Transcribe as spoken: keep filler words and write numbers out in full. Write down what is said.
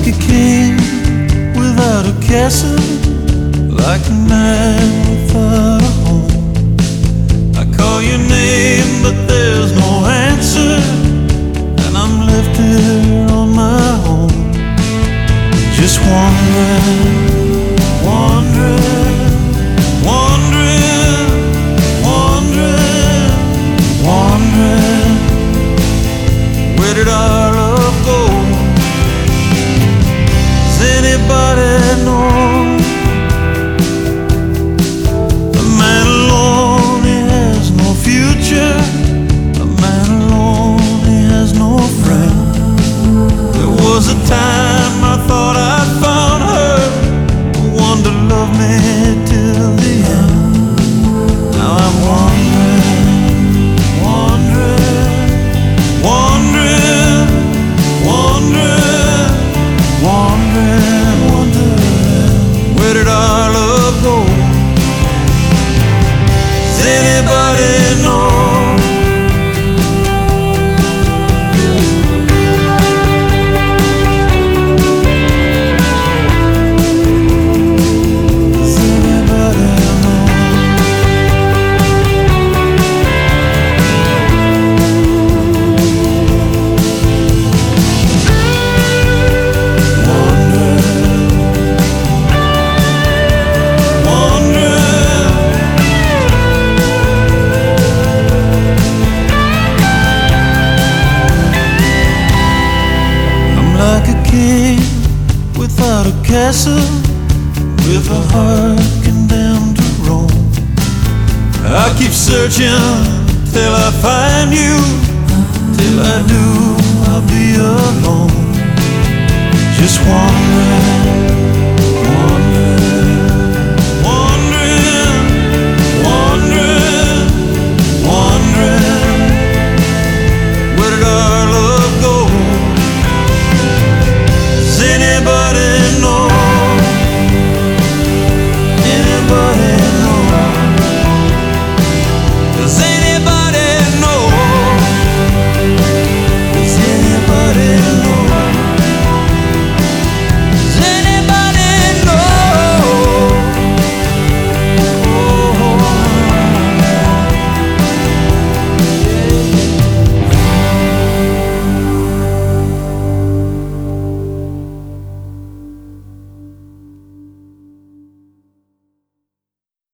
like a king without a castle, like a man without a home. I call your name, but there's no answer, and I'm left here on my own, just wandering, wandering, wandering, wandering, wandering. Where did our love go? Does anybody know? A man alone, he has no future. A man alone, he has no friend. There was a time I thought I'd found her, the one to love me till the end. Now I'm wandering, wandering, wandering, wandering, wandering, wandering. Where did our love go? Does anybody know? Like a king without a castle, with a heart condemned to roam. I keep searching till I find you. Till I do, I'll be